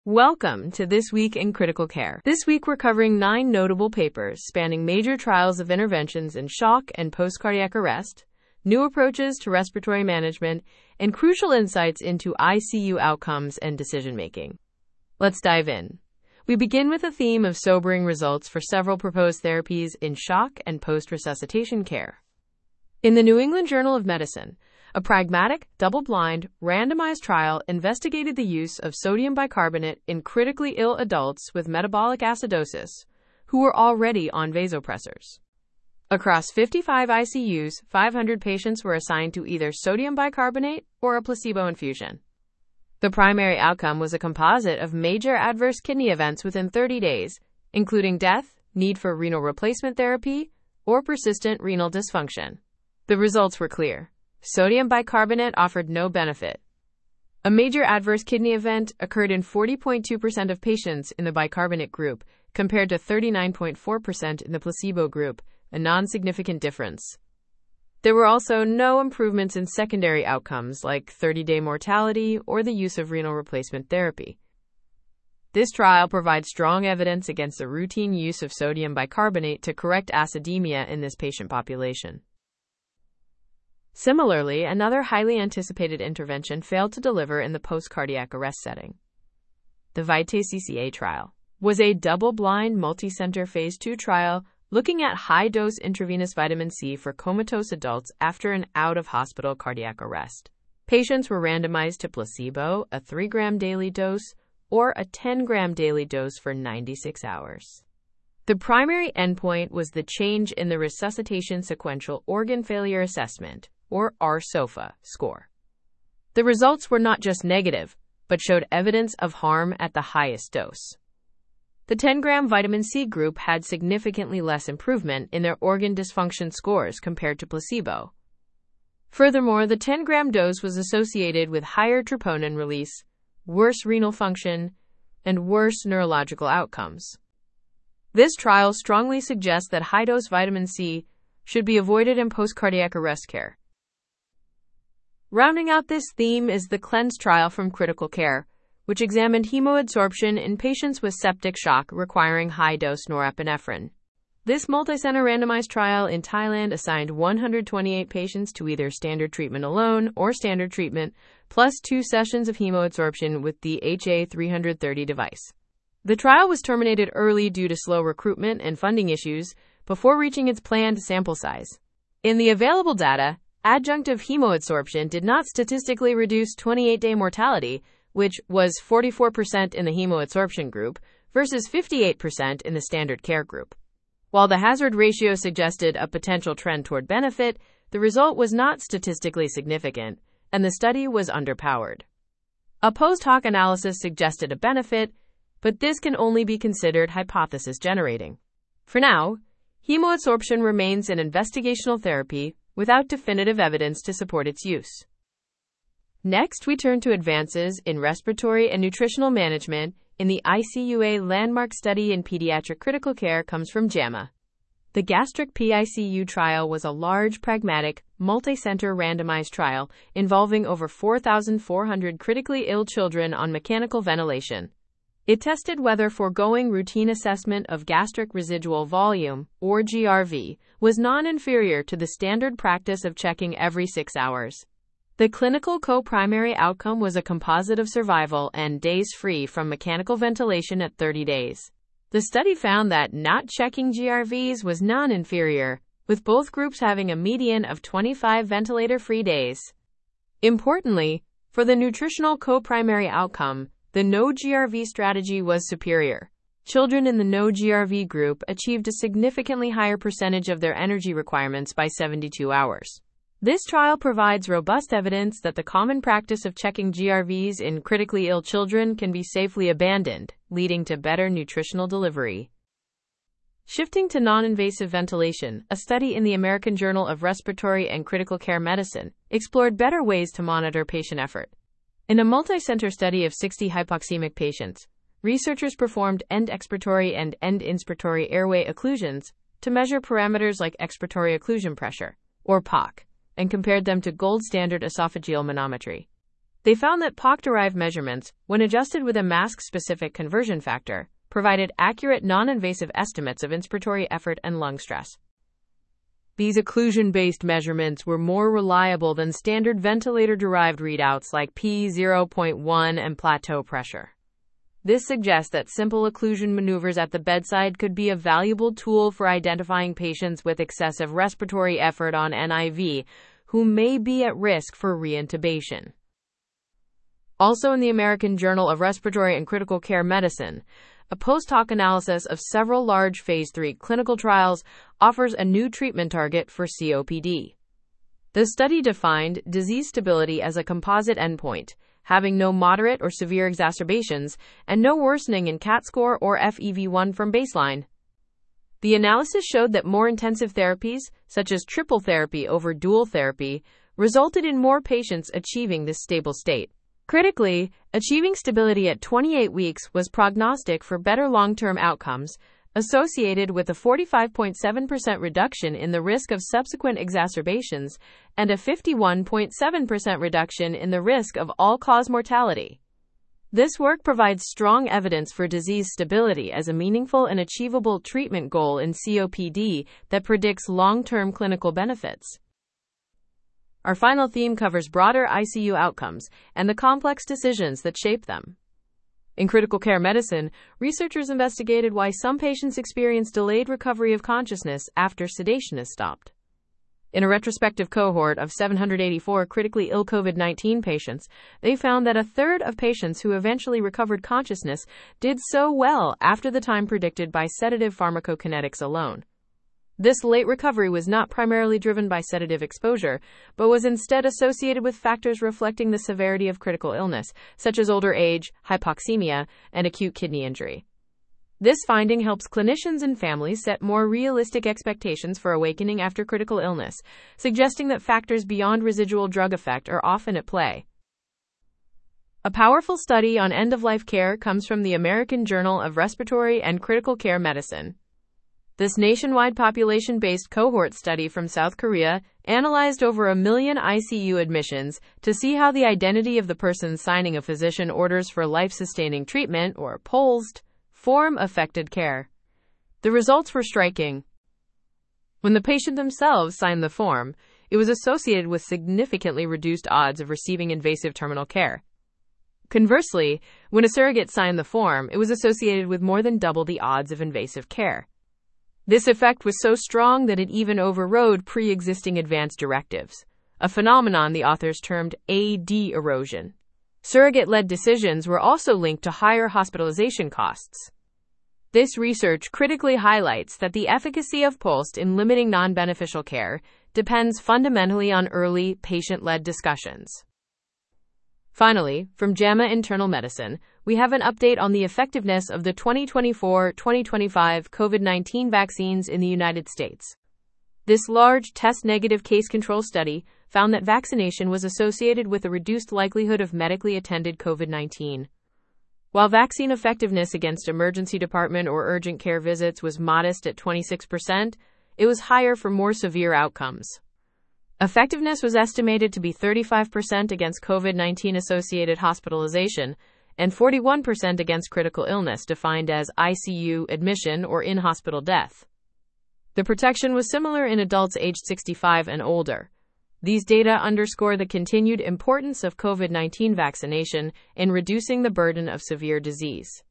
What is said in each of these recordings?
Welcome to This Week in Critical Care. This week we're covering 9 notable papers spanning major trials of interventions in shock and post-cardiac arrest, new approaches to respiratory management, and crucial insights into ICU outcomes and decision-making. Let's dive in. We begin with a theme of sobering results for several proposed therapies in shock and post-resuscitation care. In the New England Journal of Medicine, a pragmatic, double-blind, randomized trial investigated the use of sodium bicarbonate in critically ill adults with metabolic acidosis who were already on vasopressors. Across 55 ICUs, 500 patients were assigned to either sodium bicarbonate or a placebo infusion. The primary outcome was a composite of major adverse kidney events within 30 days, including death, need for renal replacement therapy, or persistent renal dysfunction. The results were clear. Sodium bicarbonate offered no benefit. A major adverse kidney event occurred in 40.2% of patients in the bicarbonate group, compared to 39.4% in the placebo group, a non-significant difference. There were also no improvements in secondary outcomes like 30-day mortality or the use of renal replacement therapy. This trial provides strong evidence against the routine use of sodium bicarbonate to correct acidemia in this patient population. Similarly, another highly anticipated intervention failed to deliver in the post-cardiac arrest setting. The VITE-CCA trial was a double-blind, multi-center phase 2 trial looking at high-dose intravenous vitamin C for comatose adults after an out-of-hospital cardiac arrest. Patients were randomized to placebo, a 3-gram daily dose, or a 10-gram daily dose for 96 hours. The primary endpoint was the change in the Resuscitation Sequential Organ Failure Assessment, or RSOFA, score. The results were not just negative, but showed evidence of harm at the highest dose. The 10-gram vitamin C group had significantly less improvement in their organ dysfunction scores compared to placebo. Furthermore, the 10-gram dose was associated with higher troponin release, worse renal function, and worse neurological outcomes. This trial strongly suggests that high-dose vitamin C should be avoided in post-cardiac arrest care. Rounding out this theme is the CLEANSE trial from Critical Care, which examined hemoadsorption in patients with septic shock requiring high-dose norepinephrine. This multicenter randomized trial in Thailand assigned 128 patients to either standard treatment alone or standard treatment, plus 2 sessions of hemoadsorption with the HA330 device. The trial was terminated early due to slow recruitment and funding issues before reaching its planned sample size. In the available data, adjunctive hemoadsorption did not statistically reduce 28-day mortality, which was 44% in the hemoadsorption group versus 58% in the standard care group. While the hazard ratio suggested a potential trend toward benefit, the result was not statistically significant, and the study was underpowered. A post-hoc analysis suggested a benefit, but this can only be considered hypothesis-generating. For now, hemoadsorption remains an investigational therapy without definitive evidence to support its use. Next, we turn to advances in respiratory and nutritional management in the ICUA landmark study in pediatric critical care comes from JAMA. The gastric PICU trial was a large, pragmatic, multi-center randomized trial involving over 4,400 critically ill children on mechanical ventilation. It tested whether foregoing routine assessment of gastric residual volume, or GRV, was non-inferior to the standard practice of checking every 6 hours. The clinical co-primary outcome was a composite of survival and days free from mechanical ventilation at 30 days. The study found that not checking GRVs was non-inferior, with both groups having a median of 25 ventilator-free days. Importantly, for the nutritional co-primary outcome, the no-GRV strategy was superior. Children in the no-GRV group achieved a significantly higher percentage of their energy requirements by 72 hours. This trial provides robust evidence that the common practice of checking GRVs in critically ill children can be safely abandoned, leading to better nutritional delivery. Shifting to non-invasive ventilation, a study in the American Journal of Respiratory and Critical Care Medicine explored better ways to monitor patient effort. In a multi-center study of 60 hypoxemic patients, researchers performed end expiratory and end inspiratory airway occlusions to measure parameters like expiratory occlusion pressure, or POC, and compared them to gold standard esophageal manometry. They found that POC-derived measurements, when adjusted with a mask-specific conversion factor, provided accurate non-invasive estimates of inspiratory effort and lung stress. These occlusion-based measurements were more reliable than standard ventilator-derived readouts like P0.1 and plateau pressure. This suggests that simple occlusion maneuvers at the bedside could be a valuable tool for identifying patients with excessive respiratory effort on NIV who may be at risk for reintubation. Also in the American Journal of Respiratory and Critical Care Medicine, a post-hoc analysis of several large Phase 3 clinical trials offers a new treatment target for COPD. The study defined disease stability as a composite endpoint, having no moderate or severe exacerbations and no worsening in CAT score or FEV1 from baseline. The analysis showed that more intensive therapies, such as triple therapy over dual therapy, resulted in more patients achieving this stable state. Critically, achieving stability at 28 weeks was prognostic for better long-term outcomes, associated with a 45.7% reduction in the risk of subsequent exacerbations and a 51.7% reduction in the risk of all-cause mortality. This work provides strong evidence for disease stability as a meaningful and achievable treatment goal in COPD that predicts long-term clinical benefits. Our final theme covers broader ICU outcomes and the complex decisions that shape them. In critical care medicine, researchers investigated why some patients experience delayed recovery of consciousness after sedation is stopped. In a retrospective cohort of 784 critically ill COVID-19 patients, they found that a third of patients who eventually recovered consciousness did so well after the time predicted by sedative pharmacokinetics alone. This late recovery was not primarily driven by sedative exposure, but was instead associated with factors reflecting the severity of critical illness, such as older age, hypoxemia, and acute kidney injury. This finding helps clinicians and families set more realistic expectations for awakening after critical illness, suggesting that factors beyond residual drug effect are often at play. A powerful study on end-of-life care comes from the American Journal of Respiratory and Critical Care Medicine. This nationwide population-based cohort study from South Korea analyzed over 1 million ICU admissions to see how the identity of the person signing a physician orders for life-sustaining treatment, or POLST, form affected care. The results were striking. When the patient themselves signed the form, it was associated with significantly reduced odds of receiving invasive terminal care. Conversely, when a surrogate signed the form, it was associated with more than double the odds of invasive care. This effect was so strong that it even overrode pre-existing advance directives, a phenomenon the authors termed AD erosion. Surrogate-led decisions were also linked to higher hospitalization costs. This research critically highlights that the efficacy of POLST in limiting non-beneficial care depends fundamentally on early, patient-led discussions. Finally, from JAMA Internal Medicine, we have an update on the effectiveness of the 2024-2025 COVID-19 vaccines in the United States. This large test-negative case control study found that vaccination was associated with a reduced likelihood of medically attended COVID-19. While vaccine effectiveness against emergency department or urgent care visits was modest at 26%, it was higher for more severe outcomes. Effectiveness was estimated to be 35% against COVID-19 associated hospitalization and 41% against critical illness defined as ICU admission or in-hospital death. The protection was similar in adults aged 65 and older. These data underscore the continued importance of COVID-19 vaccination in reducing the burden of severe disease.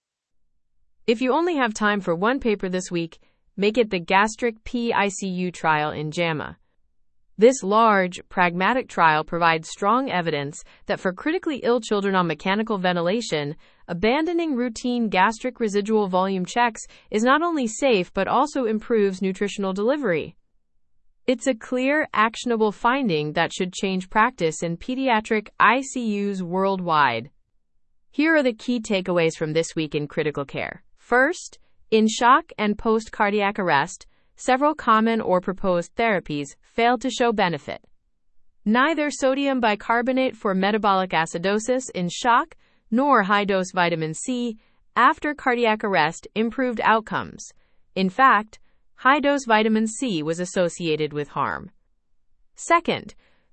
If you only have time for one paper this week, make it the gastric PICU trial in JAMA. This large, pragmatic trial provides strong evidence that for critically ill children on mechanical ventilation, abandoning routine gastric residual volume checks is not only safe but also improves nutritional delivery. It's a clear, actionable finding that should change practice in pediatric ICUs worldwide. Here are the key takeaways from this week in critical care. First, in shock and post-cardiac arrest, several common or proposed therapies failed to show benefit. Neither sodium bicarbonate for metabolic acidosis in shock nor high-dose vitamin C after cardiac arrest improved outcomes. In fact, high-dose vitamin C was associated with harm. Second,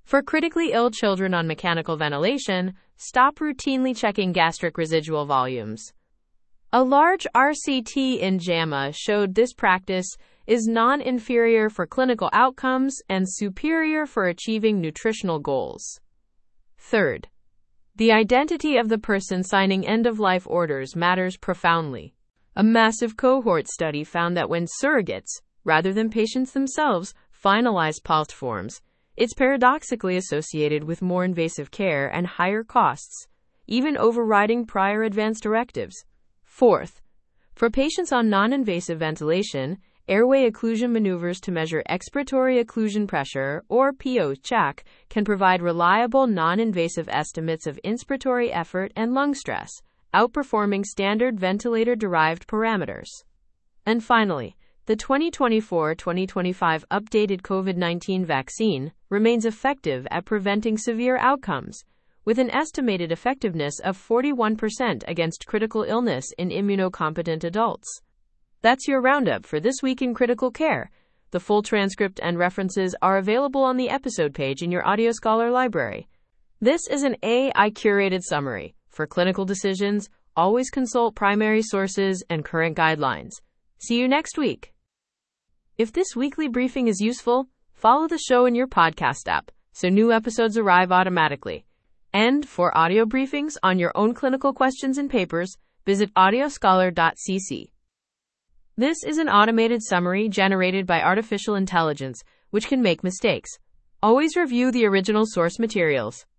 For critically ill children on mechanical ventilation, stop routinely checking gastric residual volumes. A large RCT in JAMA showed this practice is non-inferior for clinical outcomes and superior for achieving nutritional goals. Third, the identity of the person signing end-of-life orders matters profoundly. A massive cohort study found that when surrogates, rather than patients themselves, finalize PALT forms, it's paradoxically associated with more invasive care and higher costs, even overriding prior advance directives. Fourth, for patients on non-invasive ventilation, airway occlusion maneuvers to measure expiratory occlusion pressure, or PO-CHAC, can provide reliable non-invasive estimates of inspiratory effort and lung stress, outperforming standard ventilator-derived parameters. And finally, the 2024-2025 updated COVID-19 vaccine remains effective at preventing severe outcomes, with an estimated effectiveness of 41% against critical illness in immunocompetent adults. That's your roundup for this week in critical care. The full transcript and references are available on the episode page in your Audio Scholar library. This is an AI-curated summary. For clinical decisions, always consult primary sources and current guidelines. See you next week. If this weekly briefing is useful, follow the show in your podcast app so new episodes arrive automatically. And for audio briefings on your own clinical questions and papers, visit audioscholar.cc. This is an automated summary generated by artificial intelligence, which can make mistakes. Always review the original source materials.